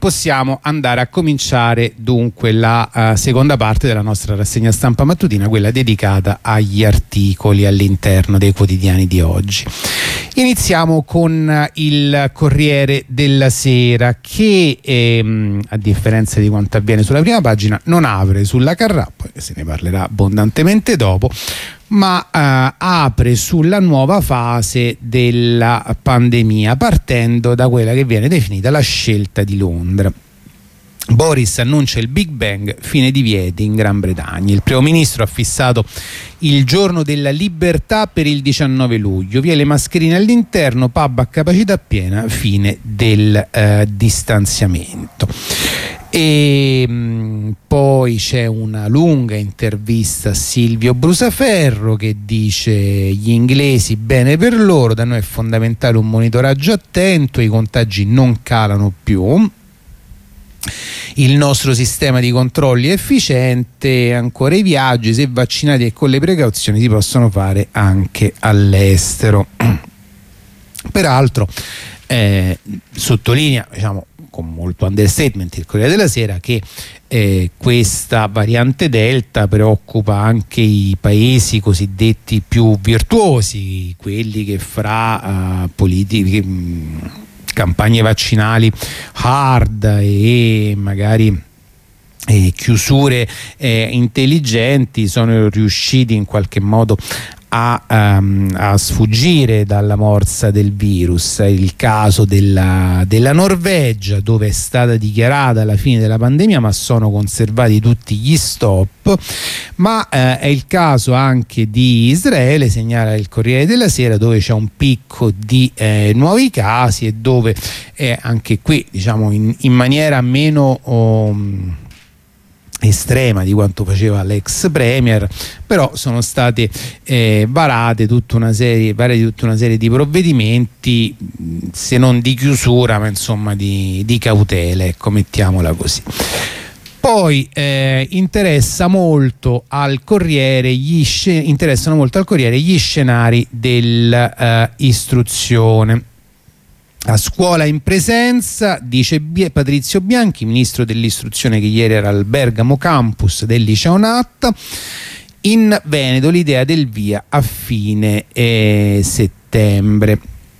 possiamo andare a cominciare dunque la seconda parte della nostra rassegna stampa mattutina, quella dedicata agli articoli all'interno dei quotidiani di oggi. Iniziamo con il Corriere della Sera che a differenza di quanto avviene sulla prima pagina non apre sulla Carrà, poi se ne parlerà abbondantemente dopo, ma apre sulla nuova fase della pandemia partendo da quella che viene definita la scelta di Londra. Boris annuncia il Big Bang, fine divieti in Gran Bretagna. Il primo ministro ha fissato il giorno della libertà per il 19 luglio, via le mascherine all'interno, pub a capacità piena, fine del distanziamento. E poi c'è una lunga intervista a Silvio Brusaferro che dice: gli inglesi bene per loro, da noi è fondamentale un monitoraggio attento, i contagi non calano più, il nostro sistema di controlli è efficiente, ancora i viaggi se vaccinati e con le precauzioni si possono fare anche all'estero. Peraltro sottolinea, diciamo con molto understatement, il Corriere della Sera che questa variante Delta preoccupa anche i paesi cosiddetti più virtuosi, quelli che fra campagne vaccinali hard e magari chiusure intelligenti sono riusciti in qualche modo a sfuggire dalla morsa del virus. È il caso della Norvegia, dove è stata dichiarata la fine della pandemia ma sono conservati tutti gli stop, ma è il caso anche di Israele, segnala il Corriere della Sera, dove c'è un picco di nuovi casi e dove anche qui, diciamo, in maniera meno estrema di quanto faceva l'ex premier, però sono state varate tutta una serie di provvedimenti, se non di chiusura ma insomma di cautele, ecco, mettiamola così. Poi interessano molto al Corriere gli scenari dell'istruzione. A scuola in presenza, dice Patrizio Bianchi, ministro dell'istruzione, che ieri era al Bergamo campus del liceo Natta. In Veneto l'idea del via a fine settembre.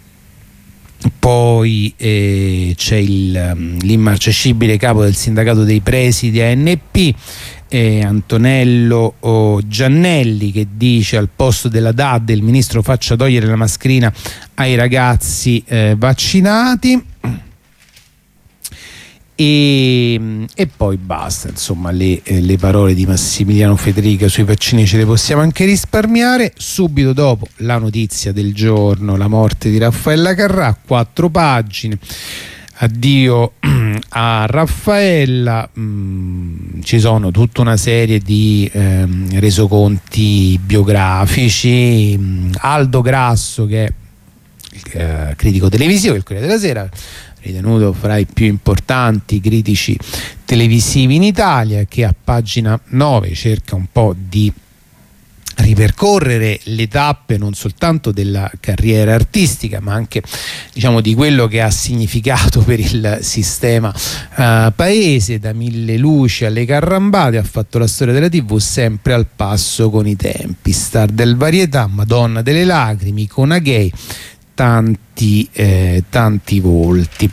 Poi c'è l'immarcescibile capo del sindacato dei presidi ANP, Antonello Giannelli, che dice: al posto della DAD il ministro faccia togliere la mascherina ai ragazzi vaccinati. E poi basta, insomma, le parole di Massimiliano Federica sui vaccini ce le possiamo anche risparmiare. Subito dopo la notizia del giorno, la morte di Raffaella Carrà, 4 pagine. Addio a Raffaella, ci sono tutta una serie di resoconti biografici. Aldo Grasso, che è il critico televisivo del Corriere della Sera, ritenuto fra i più importanti critici televisivi in Italia, che a pagina 9 cerca un po' di ripercorrere le tappe non soltanto della carriera artistica ma anche, diciamo, di quello che ha significato per il sistema paese, da Mille luci alle Carrambate. Ha fatto la storia della TV sempre al passo con i tempi, star del varietà, Madonna delle lacrime, icona gay, tanti volti.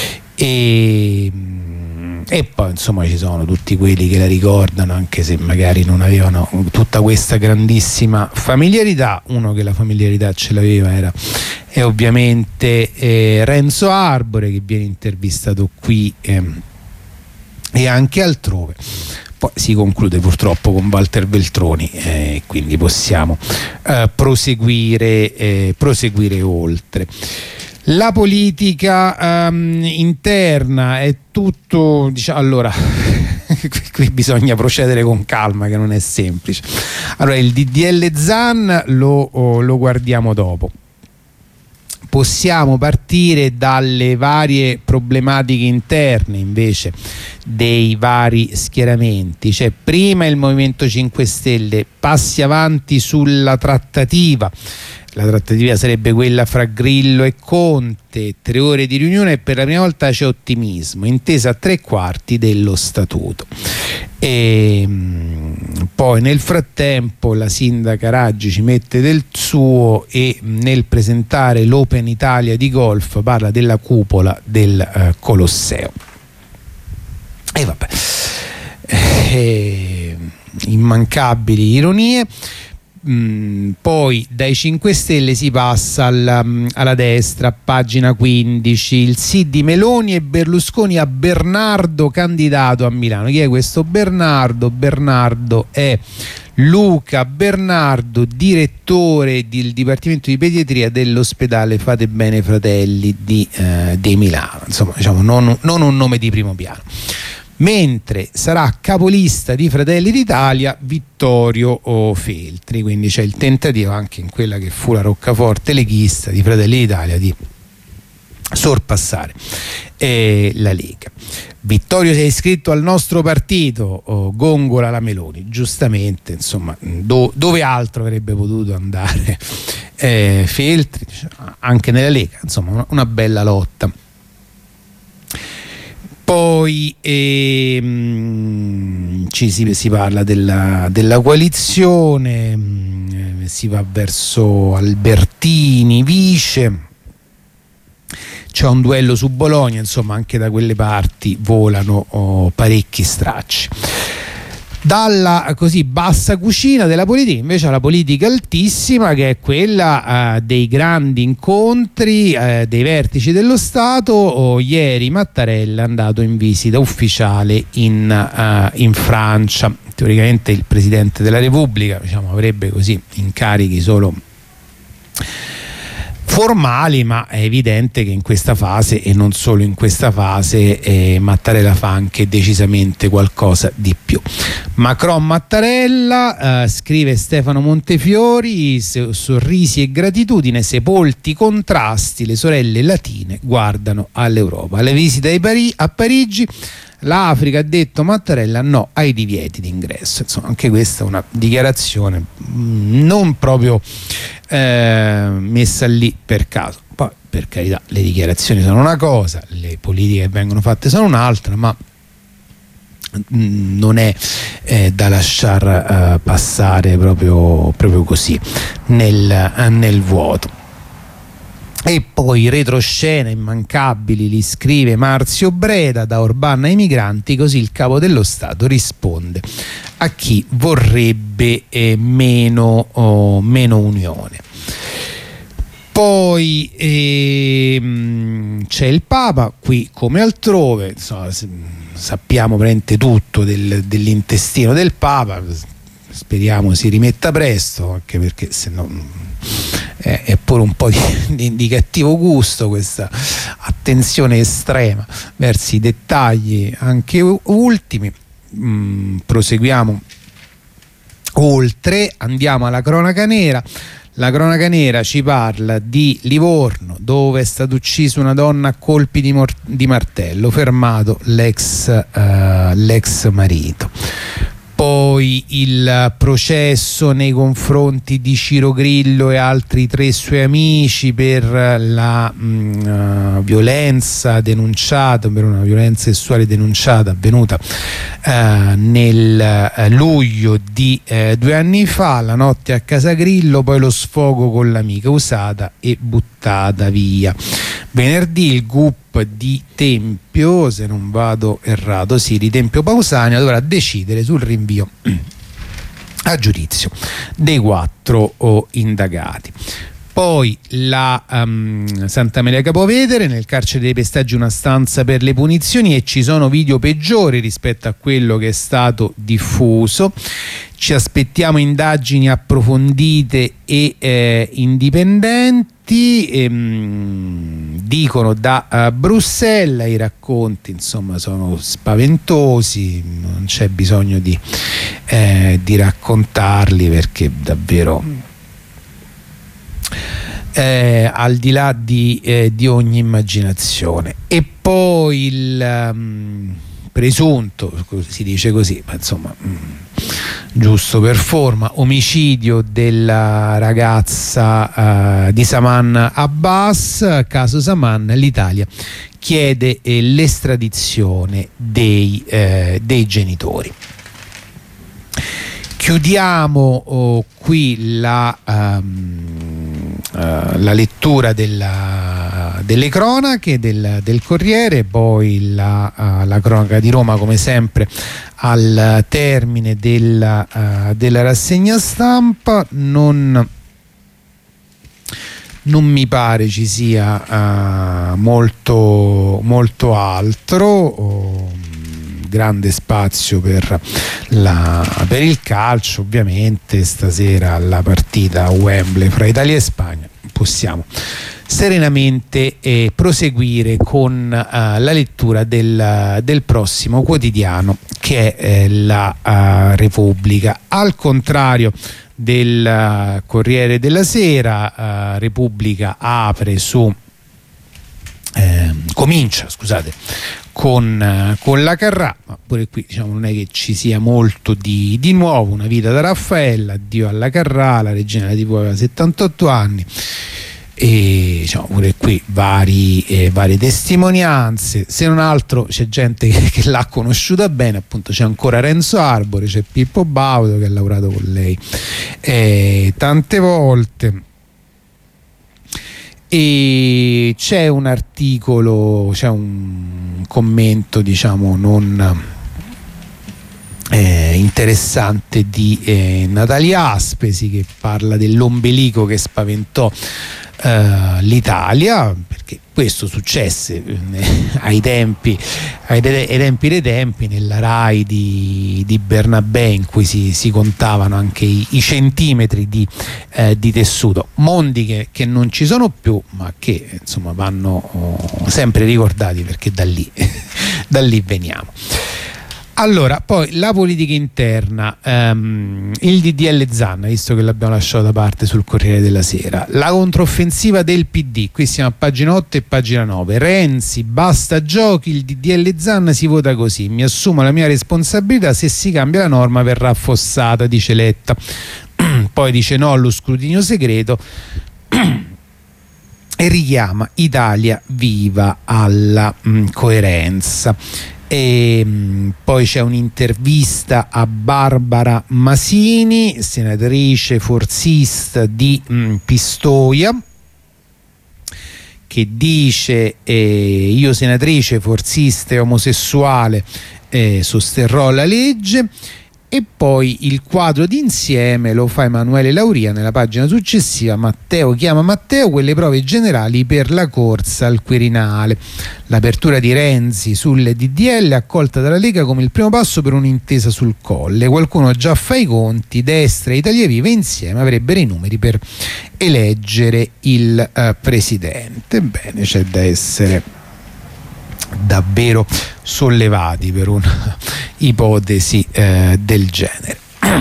E poi insomma ci sono tutti quelli che la ricordano anche se magari non avevano tutta questa grandissima familiarità. Uno che la familiarità ce l'aveva è ovviamente Renzo Arbore, che viene intervistato qui e anche altrove. Poi si conclude purtroppo con Walter Veltroni, quindi possiamo proseguire oltre. La politica interna è tutto, diciamo, allora qui bisogna procedere con calma, che non è semplice. Allora, il DDL Zan lo guardiamo dopo. Possiamo partire dalle varie problematiche interne invece dei vari schieramenti. C'è prima il Movimento 5 Stelle, passi avanti sulla trattativa. la trattativa sarebbe quella fra Grillo e Conte, 3 ore di riunione e per la prima volta c'è ottimismo, intesa a 3/4 dello statuto. E poi nel frattempo la sindaca Raggi ci mette del suo e nel presentare l'Open Italia di golf parla della cupola del Colosseo. E vabbè, immancabili ironie. Poi dai 5 Stelle si passa alla destra, pagina 15, il sì di Meloni e Berlusconi a Bernardo candidato a Milano. Chi è questo Bernardo? Bernardo è Luca Bernardo, direttore del Dipartimento di Pediatria dell'ospedale Fate Bene Fratelli di Milano, insomma, diciamo non un nome di primo piano. Mentre sarà capolista di Fratelli d'Italia Vittorio Feltri, quindi c'è il tentativo anche in quella che fu la roccaforte leghista di Fratelli d'Italia di sorpassare la Lega. Vittorio si è iscritto al nostro partito, gongola la Meloni, giustamente, insomma, dove altro avrebbe potuto andare Feltri, anche nella Lega, insomma una bella lotta. Poi si parla della coalizione, si va verso Albertini vice, c'è un duello su Bologna, insomma anche da quelle parti volano parecchi stracci. Dalla così bassa cucina della politica invece alla politica altissima, che è quella dei grandi incontri dei vertici dello Stato. Ieri Mattarella è andato in visita ufficiale in Francia. Teoricamente il Presidente della Repubblica, diciamo, avrebbe così incarichi solo formali, ma è evidente che in questa fase, e non solo in questa fase, Mattarella fa anche decisamente qualcosa di più. Macron Mattarella, scrive Stefano Montefiori, sorrisi e gratitudine, sepolti contrasti, le sorelle latine guardano all'Europa. Alla visita a Parigi l'Africa, ha detto Mattarella, no ai divieti d'ingresso. Insomma, anche questa è una dichiarazione non proprio messa lì per caso. Poi, per carità, le dichiarazioni sono una cosa, le politiche che vengono fatte sono un'altra, ma non è da lasciar passare proprio così nel vuoto. E poi retroscena immancabili, li scrive Marzio Breda, da Orbán ai migranti, così il capo dello Stato risponde a chi vorrebbe meno unione. Poi c'è il Papa, qui come altrove, insomma, sappiamo praticamente tutto dell'intestino del Papa, speriamo si rimetta presto, anche perché se no è pure un po' di cattivo gusto questa attenzione estrema verso i dettagli anche ultimi. Proseguiamo oltre, andiamo alla cronaca nera. La cronaca nera ci parla di Livorno, dove è stata uccisa una donna a colpi di martello, fermato l'ex marito. Poi il processo nei confronti di Ciro Grillo e altri 3 suoi amici per la violenza denunciata, per una violenza sessuale denunciata avvenuta nel luglio di 2 anni fa, la notte a casa Grillo, poi lo sfogo con l'amica usata e buttata via. Venerdì il GUP di Tempio, se non vado errato, sì, di Tempio Pausania, dovrà decidere sul rinvio a giudizio dei 4 indagati. Poi la Santa Maria Capovetere, nel carcere dei Pestaggi una stanza per le punizioni, e ci sono video peggiori rispetto a quello che è stato diffuso. Ci aspettiamo indagini approfondite e indipendenti, dicono da Bruxelles. I racconti insomma sono spaventosi, non c'è bisogno di raccontarli, perché davvero al di là di ogni immaginazione. E poi il presunto, si dice così, ma insomma giusto per forma, omicidio della ragazza di Saman Abbas, caso Saman, l'Italia chiede l'estradizione dei genitori. Chiudiamo qui la lettura delle cronache del Corriere, poi la cronaca di Roma come sempre al termine della rassegna stampa. Non mi pare ci sia molto altro. Grande spazio per il calcio, ovviamente stasera la partita a Wembley fra Italia e Spagna. Possiamo serenamente proseguire con la lettura del prossimo quotidiano, che è la Repubblica. Al contrario del Corriere della Sera, Repubblica comincia con la Carrà, ma pure qui diciamo non è che ci sia molto di nuovo. Una vita da Raffaella, addio alla Carrà, la regina della TV aveva 78 anni, e diciamo pure qui varie testimonianze. Se non altro c'è gente che l'ha conosciuta bene, appunto c'è ancora Renzo Arbore, c'è Pippo Baudo che ha lavorato con lei tante volte. E c'è un articolo, c'è un commento diciamo non interessante di Natalia Aspesi, che parla dell'ombelico che spaventò l'Italia, perché questo successe ai tempi dei tempi nella Rai di Bernabé, in cui si contavano anche i centimetri di tessuto. Mondi che non ci sono più, ma che insomma vanno sempre ricordati, perché da lì veniamo. Allora, poi la politica interna, il DDL Zan, visto che l'abbiamo lasciato da parte sul Corriere della Sera, la controffensiva del PD, qui siamo a pagina 8 e pagina 9. Renzi, basta giochi, il DDL Zan si vota così, mi assumo la mia responsabilità, se si cambia la norma verrà affossata, dice Letta. Poi dice no allo scrutinio segreto e richiama Italia Viva alla coerenza. E poi c'è un'intervista a Barbara Masini, senatrice forzista di Pistoia, che dice io senatrice forzista e omosessuale sosterrò la legge. E poi il quadro d'insieme lo fa Emanuele Lauria nella pagina successiva. Matteo chiama Matteo, quelle prove generali per la corsa al Quirinale. L'apertura di Renzi sulle DDL accolta dalla Lega come il primo passo per un'intesa sul Colle. Qualcuno già fa i conti, Destra e Italia Viva insieme avrebbero i numeri per eleggere il presidente. Bene, c'è da essere davvero sollevati per un'ipotesi del genere.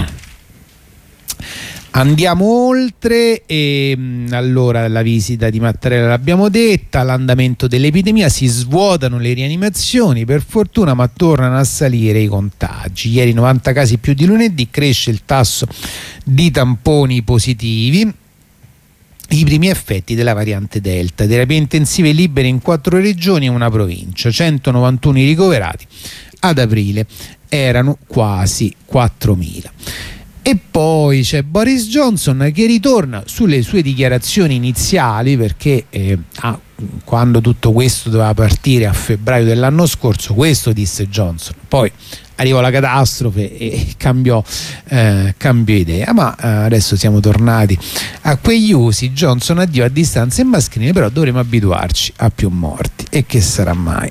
Andiamo oltre. Allora, la visita di Mattarella l'abbiamo detta, l'andamento dell'epidemia, si svuotano le rianimazioni per fortuna, ma tornano a salire i contagi. Ieri 90 casi più di lunedì, cresce il tasso di tamponi positivi. I primi effetti della variante Delta, terapie intensive libere in 4 regioni e una provincia, 191 i ricoverati, ad aprile erano quasi 4.000. E poi c'è Boris Johnson che ritorna sulle sue dichiarazioni iniziali, perché quando tutto questo doveva partire a febbraio dell'anno scorso, questo disse Johnson, poi arrivò la catastrofe e cambiò idea, ma adesso siamo tornati a quegli usi. Johnson addio a distanza e mascherine, però dovremo abituarci a più morti, e che sarà mai.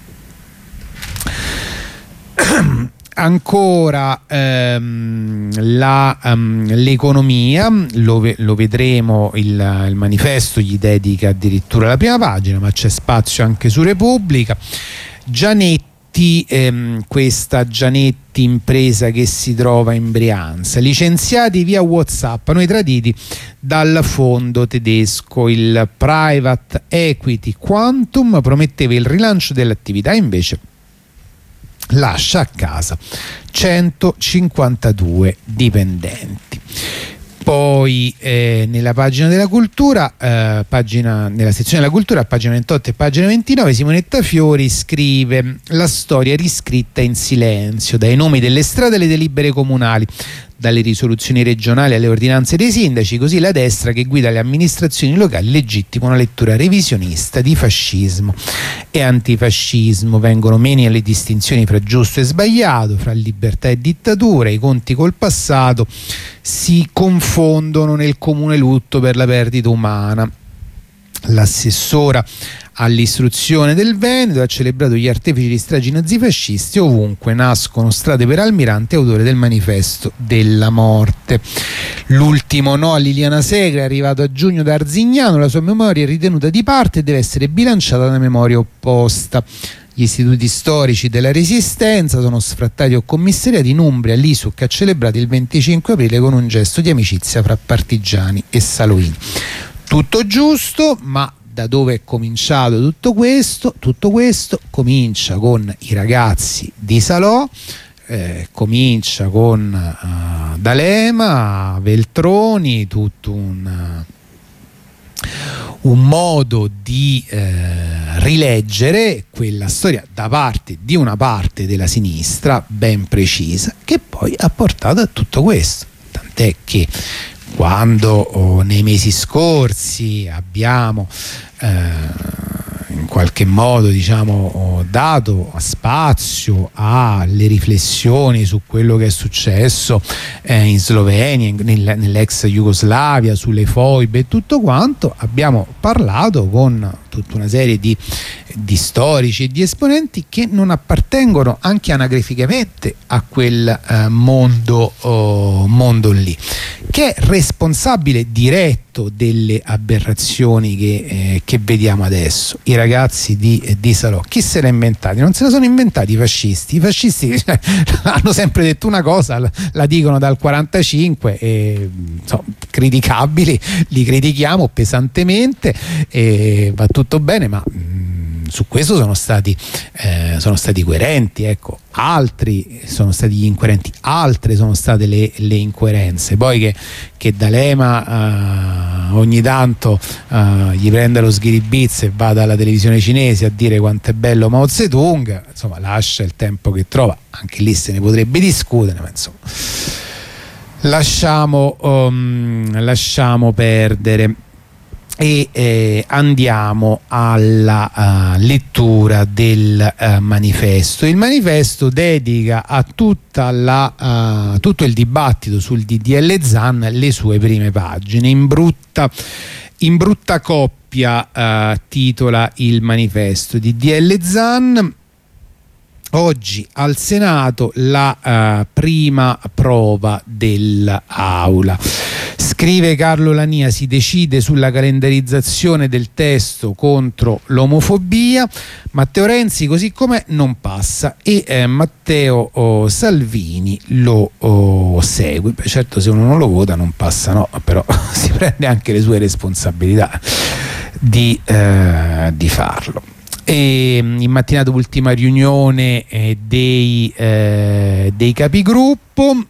Ancora l'economia, lo vedremo, il manifesto gli dedica addirittura la prima pagina, ma c'è spazio anche su Repubblica. Gianetti, questa Gianetti, impresa che si trova in Brianza, licenziati via WhatsApp, noi traditi dal fondo tedesco. Il private equity Quantum prometteva il rilancio dell'attività, invece lascia a casa 152 dipendenti. Poi nella pagina della cultura, nella sezione della cultura, a pagina 28 e pagina 29, Simonetta Fiori scrive: la storia riscritta in silenzio, dai nomi delle strade alle delibere comunali, dalle risoluzioni regionali alle ordinanze dei sindaci, così la destra che guida le amministrazioni locali legittima una lettura revisionista di fascismo e antifascismo. Vengono meno le distinzioni fra giusto e sbagliato, fra libertà e dittatura, i conti col passato si confondono nel comune lutto per la perdita umana. L'assessora all'istruzione del Veneto ha celebrato gli artefici di stragi nazifascisti: ovunque nascono strade per Almirante, autore del manifesto della morte. L'ultimo no a Liliana Segre, arrivato a giugno da Arzignano, la sua memoria è ritenuta di parte e deve essere bilanciata da memoria opposta. Gli istituti storici della Resistenza sono sfrattati o commissariati. In Umbria l'ISUC ha celebrato il 25 aprile con un gesto di amicizia fra partigiani e Saluini. Tutto giusto, ma da dove è cominciato tutto questo? Tutto questo comincia con i ragazzi di Salò, comincia con D'Alema, Veltroni, tutto un modo di rileggere quella storia da parte di una parte della sinistra ben precisa, che poi ha portato a tutto questo. Tant'è che quando nei mesi scorsi abbiamo in qualche modo dato spazio alle riflessioni su quello che è successo in Slovenia, nell'ex Jugoslavia, sulle foibe e tutto quanto, abbiamo parlato con tutta una serie di storici e di esponenti che non appartengono anche anagraficamente a quel mondo lì, che è responsabile diretto delle aberrazioni che vediamo adesso. I ragazzi di Salò, chi se l'ha inventati? Non se la sono inventati i fascisti. I fascisti hanno sempre detto una cosa, la dicono dal 45 e criticabili, li critichiamo pesantemente e va tutto bene, ma su questo sono stati coerenti, ecco. Altri sono stati gli incoerenti, altre sono state le incoerenze. Poi che D'Alema ogni tanto gli prende lo schiribizzo e vada alla televisione cinese a dire quanto è bello Mao Zedong, insomma, lascia il tempo che trova. Anche lì se ne potrebbe discutere, ma insomma lasciamo perdere. E andiamo alla lettura del manifesto. Il manifesto dedica a tutto il dibattito sul DDL Zan le sue prime pagine. In brutta coppia titola il manifesto: DDL Zan. Oggi al Senato la prima prova dell'Aula. Scrive Carlo Lania: si decide sulla calendarizzazione del testo contro l'omofobia. Matteo Renzi così com'è non passa e Matteo Salvini lo segue. Beh, certo, se uno non lo vota non passa, no, però si prende anche le sue responsabilità di farlo. E in mattinata ultima riunione dei capigruppo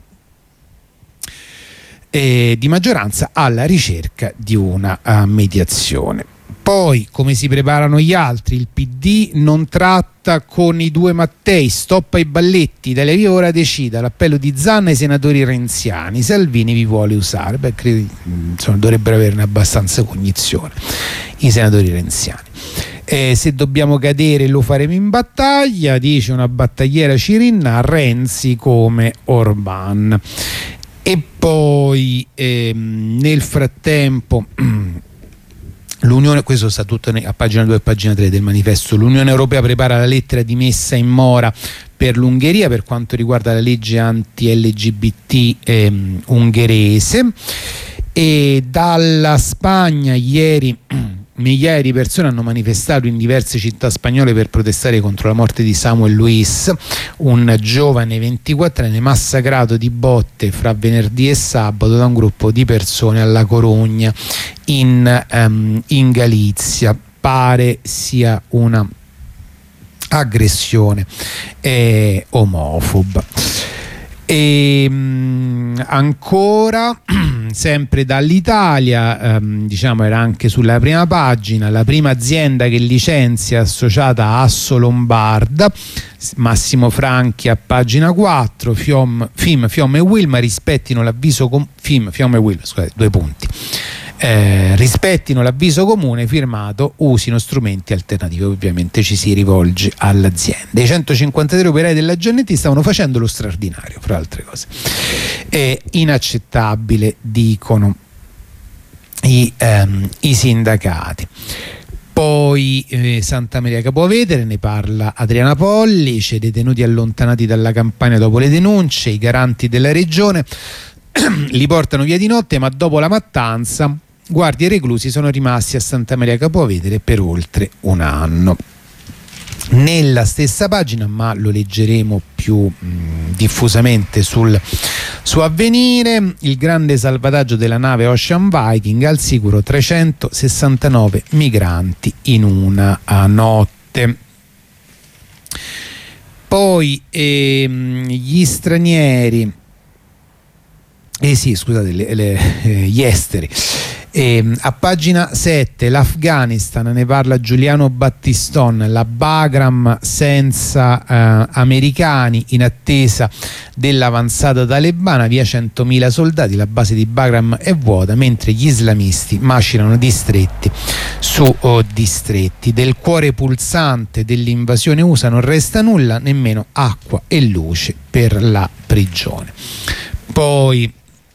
di maggioranza alla ricerca di una mediazione. Poi, come si preparano gli altri, il PD non tratta con i due Mattei, stop ai balletti, Italia Viva ora decida, l'appello di Zan ai senatori renziani, Salvini vi vuole usare. Beh, credo, dovrebbero averne abbastanza cognizione i senatori renziani. Se dobbiamo cadere lo faremo in battaglia, dice una battagliera Cirinna, Renzi come Orban. E poi nel frattempo l'Unione, questo sta tutto a pagina 2 e pagina 3 del manifesto, l'Unione Europea prepara la lettera di messa in mora per l'Ungheria per quanto riguarda la legge anti-LGBT ungherese. E dalla Spagna ieri migliaia di persone hanno manifestato in diverse città spagnole per protestare contro la morte di Samuel Luis, un giovane 24enne massacrato di botte fra venerdì e sabato da un gruppo di persone alla Corugna in Galizia. Pare sia una aggressione omofoba. E ancora sempre dall'Italia, diciamo era anche sulla prima pagina, la prima azienda che licenzia associata a Assolombarda, Massimo Franchi a pagina 4, FIOM e Wilma rispettino l'avviso FIOM e Wilma, scusate, 2 punti. Rispettino l'avviso comune firmato, usino strumenti alternativi. Ovviamente ci si rivolge all'azienda. I 153 operai della Giannetti stavano facendo lo straordinario, fra altre cose. È inaccettabile, dicono i sindacati. Poi Santa Maria Capua Vetere, ne parla Adriana Pollice, detenuti allontanati dalla Campania dopo le denunce, i garanti della regione li portano via di notte, ma dopo la mattanza guardie e reclusi sono rimasti a Santa Maria Capua Vetere per oltre un anno. Nella stessa pagina, ma lo leggeremo più diffusamente su Avvenire, il grande salvataggio della nave Ocean Viking, al sicuro 369 migranti in una notte. Poi gli stranieri, gli esteri. A pagina 7 l'Afghanistan, ne parla Giuliano Battiston, la Bagram senza americani in attesa dell'avanzata talebana, via 100.000 soldati, la base di Bagram è vuota mentre gli islamisti macinano distretti su distretti. Del cuore pulsante dell'invasione USA non resta nulla, nemmeno acqua e luce per la prigione. Poi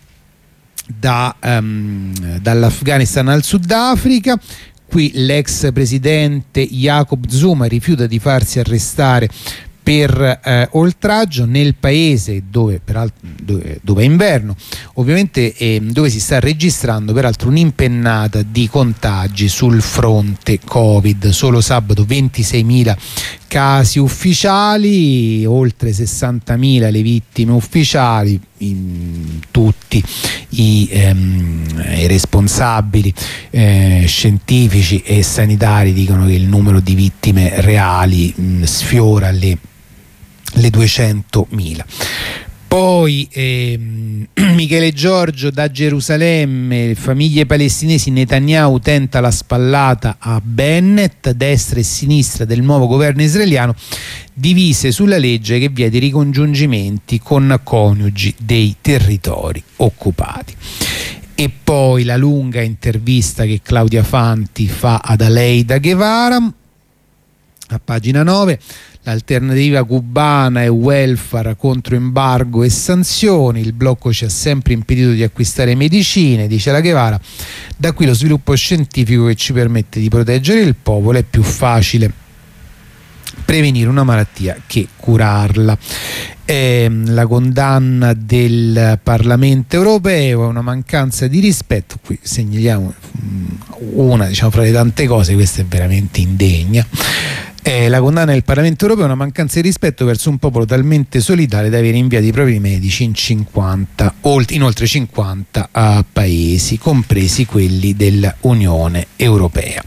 dall'Afghanistan al Sudafrica, qui l'ex presidente Jacob Zuma rifiuta di farsi arrestare per oltraggio nel paese dove è inverno, ovviamente, dove si sta registrando peraltro un'impennata di contagi sul fronte Covid. Solo sabato 26.000 casi ufficiali, oltre 60.000 le vittime ufficiali. Tutti i responsabili scientifici e sanitari dicono che il numero di vittime reali sfiora le 200.000. Poi Michele Giorgio da Gerusalemme, famiglie palestinesi, Netanyahu tenta la spallata a Bennett, destra e sinistra del nuovo governo israeliano divise sulla legge che vieta i ricongiungimenti con coniugi dei territori occupati. E poi la lunga intervista che Claudia Fanti fa ad Aleida Guevara a pagina 9. L'alternativa cubana è welfare contro embargo e sanzioni, il blocco ci ha sempre impedito di acquistare medicine, dice la Guevara, da qui lo sviluppo scientifico che ci permette di proteggere il popolo, è più facile prevenire una malattia che curarla. La condanna del Parlamento europeo è una mancanza di rispetto, qui segnaliamo una, diciamo, fra le tante cose, questa è veramente indegna. La condanna del Parlamento europeo è una mancanza di rispetto verso un popolo talmente solidale da aver inviato i propri medici in oltre 50 paesi, compresi quelli dell'Unione Europea.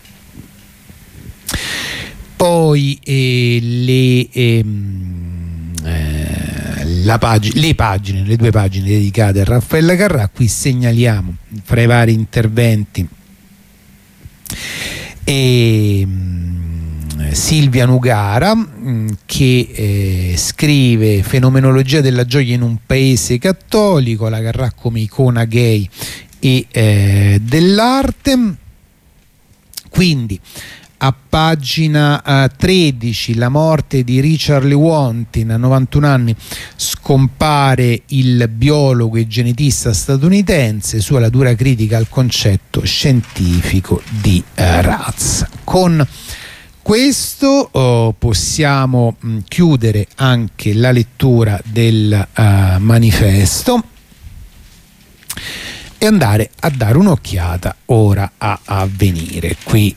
Poi le 2 pagine dedicate a Raffaella Carrà, qui segnaliamo fra i vari interventi Silvia Nugara che scrive fenomenologia della gioia in un paese cattolico, la Carrà come icona gay e dell'arte. Quindi a pagina 13 la morte di Richard Lewontin, a 91 anni scompare il biologo e genetista statunitense, sua dura critica al concetto scientifico di razza. Con questo possiamo chiudere anche la lettura del manifesto e andare a dare un'occhiata ora a Avvenire. Qui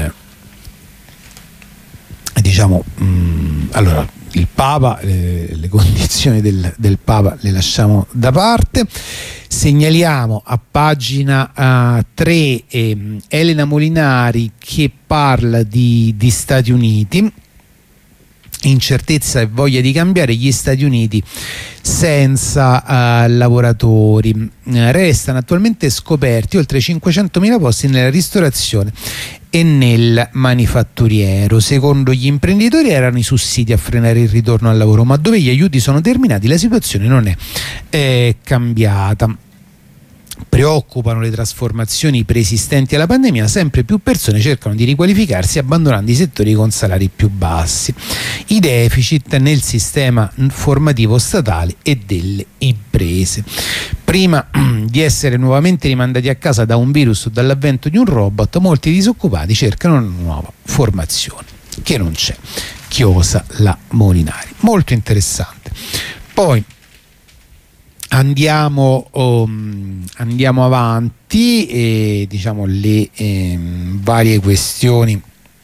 diciamo allora il Papa, le condizioni del Papa le lasciamo da parte. Segnaliamo a pagina 3 Elena Molinari che parla di Stati Uniti incertezza e voglia di cambiare, gli Stati Uniti senza lavoratori. Restano attualmente scoperti oltre 500.000 posti nella ristorazione e nel manifatturiero. Secondo gli imprenditori erano i sussidi a frenare il ritorno al lavoro, ma dove gli aiuti sono terminati la situazione non è cambiata. Preoccupano le trasformazioni preesistenti alla pandemia, sempre più persone cercano di riqualificarsi abbandonando i settori con salari più bassi. I deficit nel sistema formativo statale e delle imprese. Prima di essere nuovamente rimandati a casa da un virus o dall'avvento di un robot, molti disoccupati cercano una nuova formazione che non c'è. Chiosa la Molinari. Molto interessante. Poi andiamo avanti e diciamo le varie questioni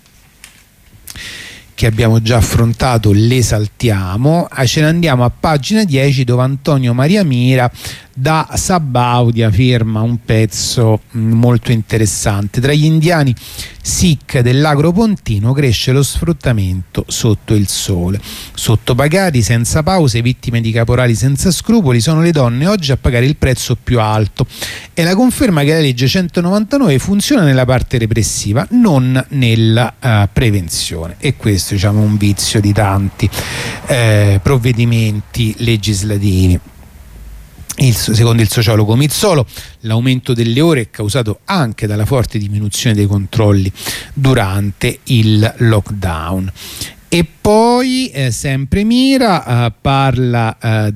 che abbiamo già affrontato le saltiamo, ce ne andiamo a pagina 10 dove Antonio Maria Mira da Sabaudia firma un pezzo molto interessante. Tra gli indiani Sikh dell'Agro Pontino cresce lo sfruttamento sotto il sole. Sottopagati, senza pause, vittime di caporali senza scrupoli, sono le donne oggi a pagare il prezzo più alto. È la conferma che la legge 199 funziona nella parte repressiva, non nella prevenzione. E questo, diciamo, è un vizio di tanti provvedimenti legislativi. Secondo il sociologo Mizzolo, l'aumento delle ore è causato anche dalla forte diminuzione dei controlli durante il lockdown. E poi sempre Mira parla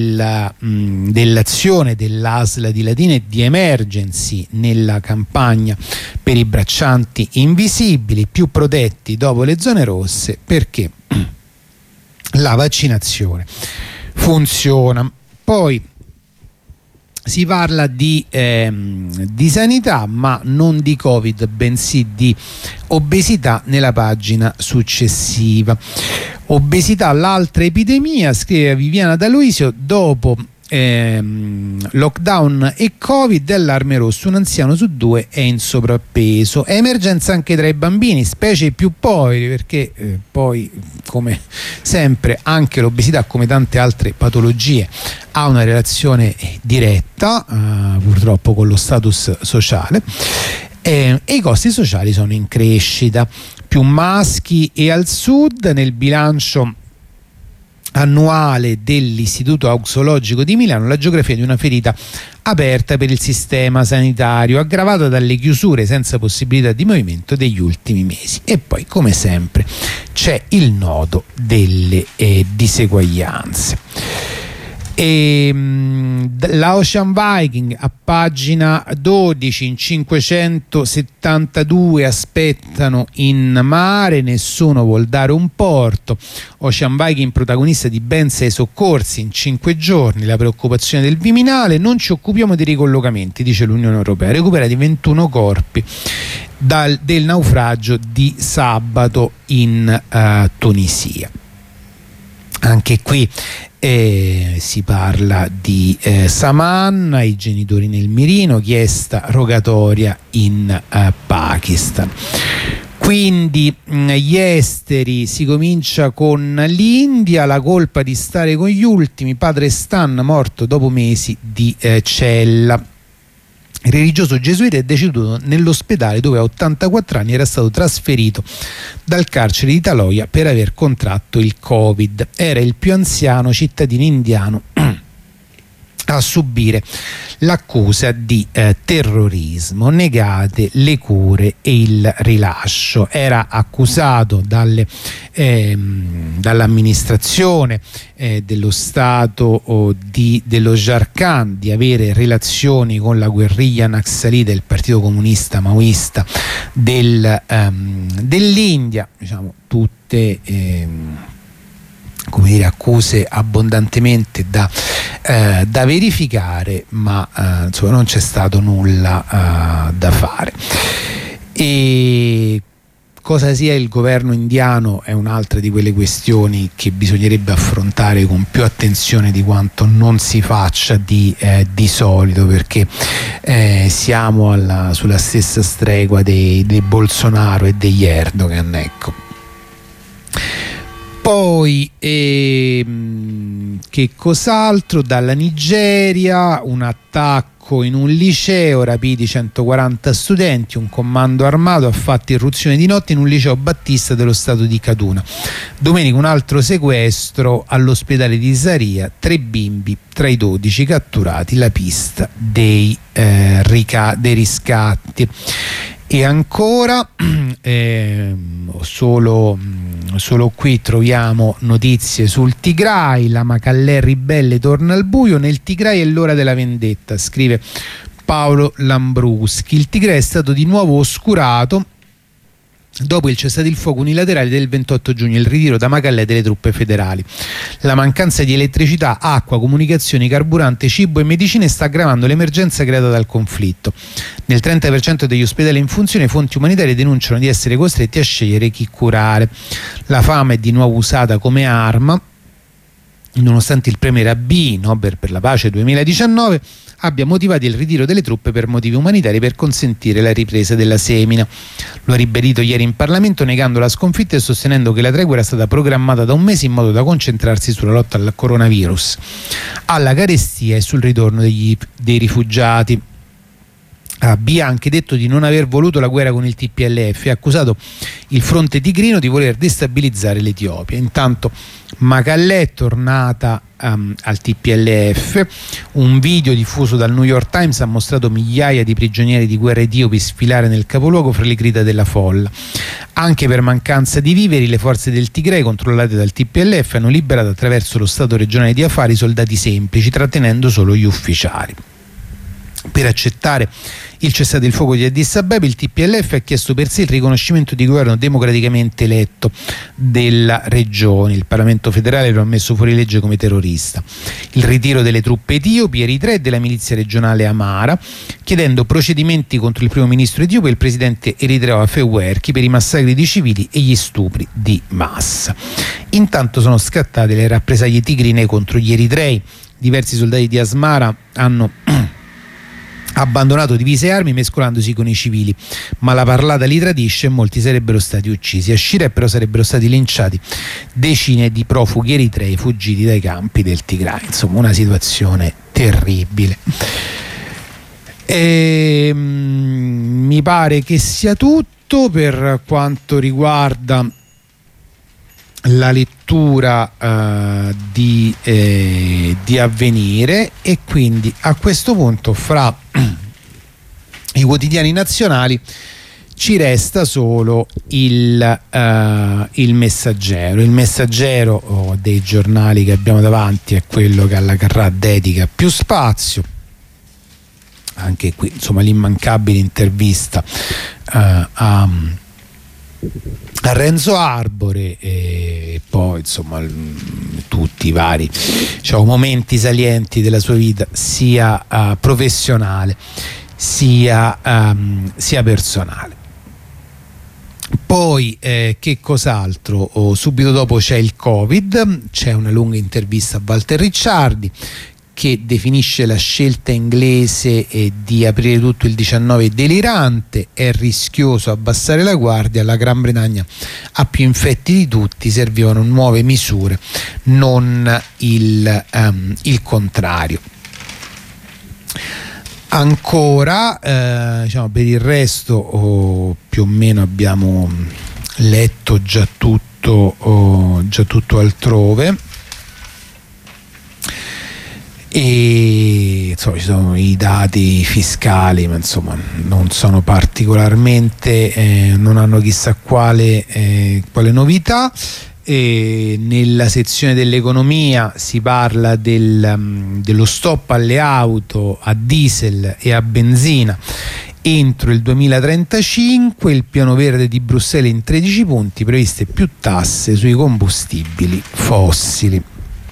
dell'azione dell'ASL di Latina e di Emergency nella campagna per i braccianti invisibili, più protetti dopo le zone rosse, perché la vaccinazione funziona. Poi si parla di sanità, ma non di Covid, bensì di obesità nella pagina successiva. Obesità, l'altra epidemia, scrive Viviana D'Aloisio, dopo lockdown e Covid, allarme rosso, un anziano su 2 è in sovrappeso. È emergenza anche tra i bambini, specie i più poveri, perché poi, come sempre, anche l'obesità, come tante altre patologie, ha una relazione diretta purtroppo con lo status sociale, e i costi sociali sono in crescita. Più maschi e al sud. Nel bilancio annuale dell'Istituto Auxologico di Milano, la geografia di una ferita aperta per il sistema sanitario, aggravata dalle chiusure senza possibilità di movimento degli ultimi mesi. E poi, come sempre, c'è il nodo delle diseguaglianze. La Ocean Viking a pagina 12, in 572 aspettano in mare, nessuno vuol dare un porto. Ocean Viking protagonista di ben 6 soccorsi in 5 giorni, la preoccupazione del Viminale, non ci occupiamo di ricollocamenti, dice l'Unione Europea, recuperati 21 corpi del naufragio di sabato in Tunisia. Anche qui si parla di Saman, i genitori nel mirino, chiesta rogatoria in Pakistan. Quindi gli esteri, si comincia con l'India, la colpa di stare con gli ultimi, padre Stan morto dopo mesi di cella. Il religioso gesuita è deceduto nell'ospedale dove a 84 anni era stato trasferito dal carcere di Taloia per aver contratto il Covid. Era il più anziano cittadino indiano a subire l'accusa di terrorismo, negate le cure e il rilascio. Era accusato dall'amministrazione dello Stato dello Jharkhand di avere relazioni con la guerriglia Naxali del Partito Comunista Maoista dell'India, diciamo tutte come dire, accuse abbondantemente da verificare, ma insomma non c'è stato nulla da fare. E cosa sia il governo indiano è un'altra di quelle questioni che bisognerebbe affrontare con più attenzione di quanto non si faccia di solito, perché siamo sulla stessa stregua dei Bolsonaro e degli Erdogan, ecco. Poi che cos'altro? Dalla Nigeria un attacco in un liceo, rapiti 140 studenti, un comando armato ha fatto irruzione di notte in un liceo battista dello stato di Kaduna. Domenica un altro sequestro all'ospedale di Zaria, 3 bimbi tra i 12 catturati, la pista dei riscatti. E ancora solo qui troviamo notizie sul Tigray. La Macallè ribelle torna al buio, nel Tigray è l'ora della vendetta, scrive Paolo Lambruschi. Il Tigray è stato di nuovo oscurato dopo il cessate il fuoco unilaterale del 28 giugno, il ritiro da Macallè delle truppe federali. La mancanza di elettricità, acqua, comunicazioni, carburante, cibo e medicine sta aggravando l'emergenza creata dal conflitto. Nel 30% degli ospedali in funzione, fonti umanitarie denunciano di essere costretti a scegliere chi curare. La fame è di nuovo usata come arma, nonostante il premier Abiy, Nobel per la pace 2019, abbia motivato il ritiro delle truppe per motivi umanitari per consentire la ripresa della semina. Lo ha ribadito ieri in Parlamento, negando la sconfitta e sostenendo che la tregua era stata programmata da un mese in modo da concentrarsi sulla lotta al coronavirus, alla carestia e sul ritorno dei rifugiati. Abiy ha anche detto di non aver voluto la guerra con il TPLF e ha accusato il fronte tigrino di voler destabilizzare l'Etiopia. Intanto Macallè è tornata al TPLF. Un video diffuso dal New York Times ha mostrato migliaia di prigionieri di guerra etiopi sfilare nel capoluogo fra le grida della folla. Anche per mancanza di viveri, le forze del Tigray, controllate dal TPLF, hanno liberato attraverso lo Stato regionale di Afar i soldati semplici, trattenendo solo gli ufficiali. Per accettare il cessate il fuoco di Addis Abeba, il TPLF ha chiesto per sé il riconoscimento di governo democraticamente eletto della regione. Il Parlamento federale lo ha messo fuori legge come terrorista. Il ritiro delle truppe etiopi, eritree e della milizia regionale Amara, chiedendo procedimenti contro il primo ministro etiope e il presidente eritreo Afewerki per i massacri di civili e gli stupri di massa. Intanto sono scattate le rappresaglie tigrine contro gli eritrei. Diversi soldati di Asmara hanno abbandonato divise e armi mescolandosi con i civili, ma la parlata li tradisce e molti sarebbero stati uccisi. A Shire però sarebbero stati linciati decine di profughi eritrei fuggiti dai campi del Tigray. Insomma, una situazione terribile. Mi pare che sia tutto per quanto riguarda la lettura di Avvenire, e quindi a questo punto fra i quotidiani nazionali ci resta solo il Messaggero. Il Messaggero dei giornali che abbiamo davanti è quello che alla Carrà dedica più spazio. Anche qui insomma l'immancabile intervista a Renzo Arbore, e poi insomma tutti i vari, diciamo, momenti salienti della sua vita, sia professionale sia personale. Poi che cos'altro? Subito dopo c'è il Covid, c'è una lunga intervista a Walter Ricciardi che definisce la scelta inglese di aprire tutto il 19 delirante, è rischioso abbassare la guardia, la Gran Bretagna ha più infetti di tutti, servivano nuove misure, non il contrario. Ancora diciamo, per il resto più o meno abbiamo letto già tutto altrove. E insomma ci sono i dati fiscali, ma insomma non sono particolarmente non hanno chissà quale novità. E nella sezione dell'economia si parla dello stop alle auto a diesel e a benzina entro il 2035, il piano verde di Bruxelles in 13 punti, previste più tasse sui combustibili fossili.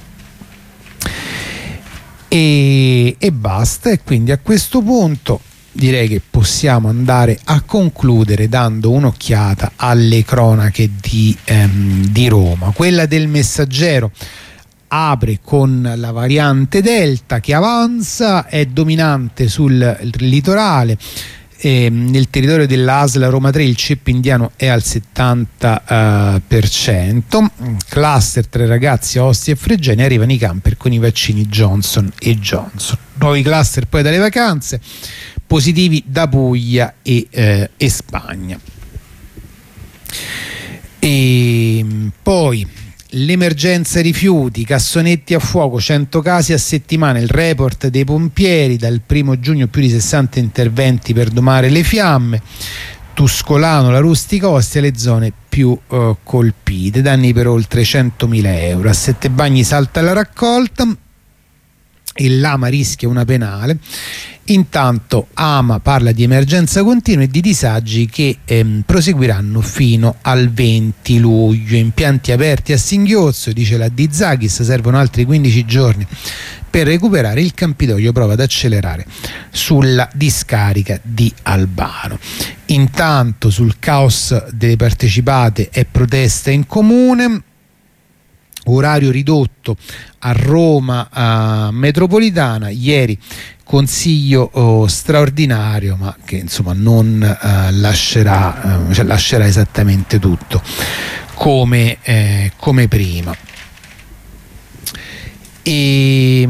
E basta, e quindi a questo punto direi che possiamo andare a concludere dando un'occhiata alle cronache di Roma. Quella del Messaggero apre con la variante Delta che avanza, è dominante sul litorale, nel territorio dell'ASL Roma 3 il ceppo indiano è al 70%. Cluster tra ragazzi a Ostia e Fregene, arrivano i camper con i vaccini Johnson & Johnson. Nuovi cluster poi dalle vacanze, positivi da Puglia e Spagna. E poi l'emergenza rifiuti, cassonetti a fuoco, 100 casi a settimana, il report dei pompieri, dal 1° giugno più di 60 interventi per domare le fiamme. Tuscolano, la Rustica, Ostia, le zone più colpite, danni per oltre 100.000 euro. A Settebagni salta la raccolta e l'AMA rischia una penale. Intanto AMA parla di emergenza continua e di disagi che proseguiranno fino al 20 luglio. Impianti aperti a singhiozzo, dice la Di Zagis, servono altri 15 giorni per recuperare. Il Campidoglio prova ad accelerare sulla discarica di Albano. Intanto sul caos delle partecipate è protesta in comune. Orario ridotto a Roma metropolitana, ieri consiglio straordinario, ma che insomma non lascerà esattamente tutto come prima. E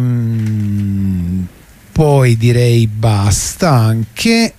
poi direi basta anche.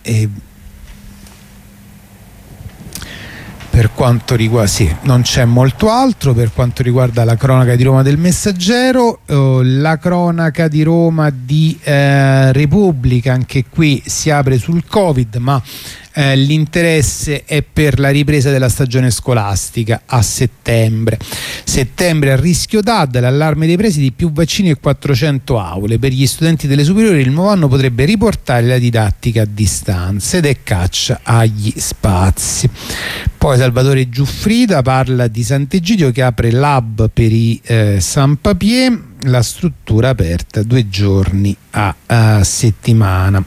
Per quanto riguarda, sì, non c'è molto altro. Per quanto riguarda la cronaca di Roma del Messaggero, la cronaca di Roma di Repubblica, anche qui si apre sul Covid, ma l'interesse è per la ripresa della stagione scolastica a settembre. Settembre a rischio DAD, l'allarme dei presidi, più vaccini e 400 aule. Per gli studenti delle superiori il nuovo anno potrebbe riportare la didattica a distanza ed è caccia agli spazi. Poi Salvatore Giuffrida parla di Sant'Egidio che apre l'hub per i San Papier, la struttura aperta 2 giorni a settimana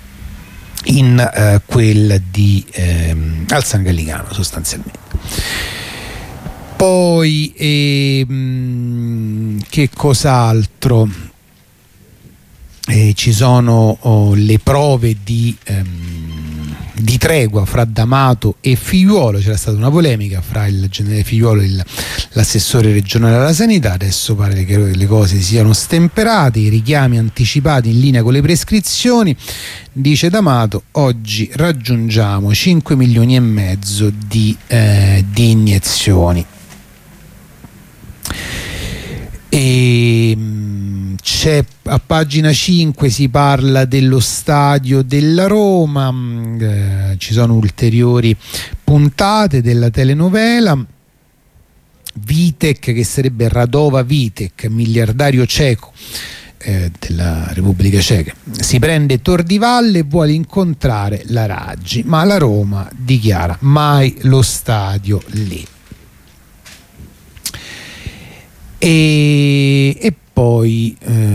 in quel di al San Gallicano sostanzialmente. Poi che cos'altro? Ci sono le prove di tregua fra D'Amato e Figliuolo. C'era stata una polemica fra il generale Figliuolo e l'assessore regionale alla sanità. Adesso pare che le cose siano stemperate, i richiami anticipati in linea con le prescrizioni. Dice D'Amato: oggi raggiungiamo 5 milioni e mezzo di iniezioni. E c'è a pagina 5 si parla dello stadio della Roma, ci sono ulteriori puntate della telenovela. Vitek, che sarebbe Radova Vitek, miliardario ceco della Repubblica Ceca, si prende Tor di Valle e vuole incontrare la Raggi, ma la Roma dichiara mai lo stadio lì. E poi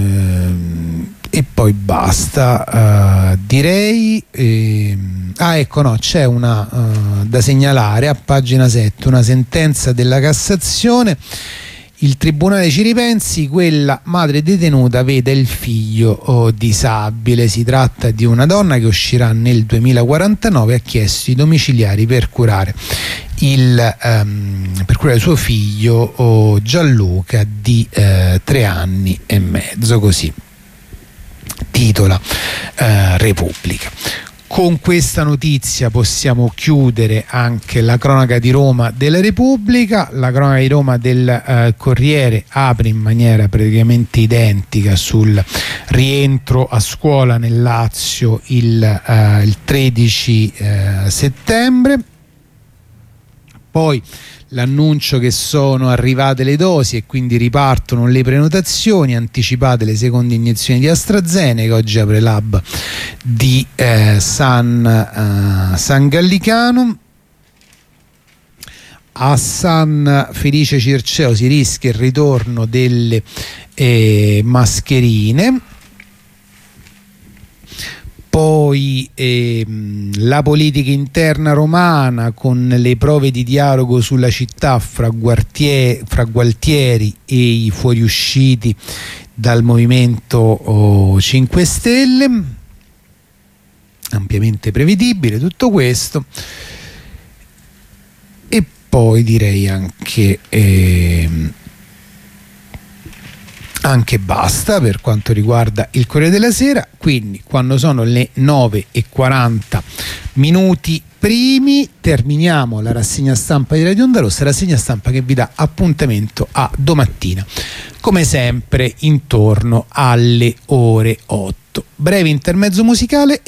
basta, direi. Ecco, no, c'è una da segnalare a pagina 7, una sentenza della Cassazione. Il tribunale ci ripensi, quella madre detenuta vede il figlio disabile. Si tratta di una donna che uscirà nel 2049, ha chiesto i domiciliari per curare il suo figlio Gianluca di 3 anni e mezzo, così titola Repubblica. Con questa notizia possiamo chiudere anche la cronaca di Roma della Repubblica. La cronaca di Roma del Corriere apre in maniera praticamente identica sul rientro a scuola nel Lazio il 13 settembre. Poi l'annuncio che sono arrivate le dosi e quindi ripartono le prenotazioni, anticipate le seconde iniezioni di AstraZeneca. Oggi apre l'hub di San Gallicano. A San Felice Circeo si rischia il ritorno delle mascherine. Poi la politica interna romana, con le prove di dialogo sulla città fra Gualtieri e i fuoriusciti dal Movimento 5 Stelle. ampiamente prevedibile tutto questo. E poi direi anche basta per quanto riguarda il Corriere della Sera. Quindi quando sono le 9:40 minuti primi terminiamo la rassegna stampa di Radio Onda Rossa, rassegna stampa che vi dà appuntamento a domattina come sempre intorno alle ore 8. Breve intermezzo musicale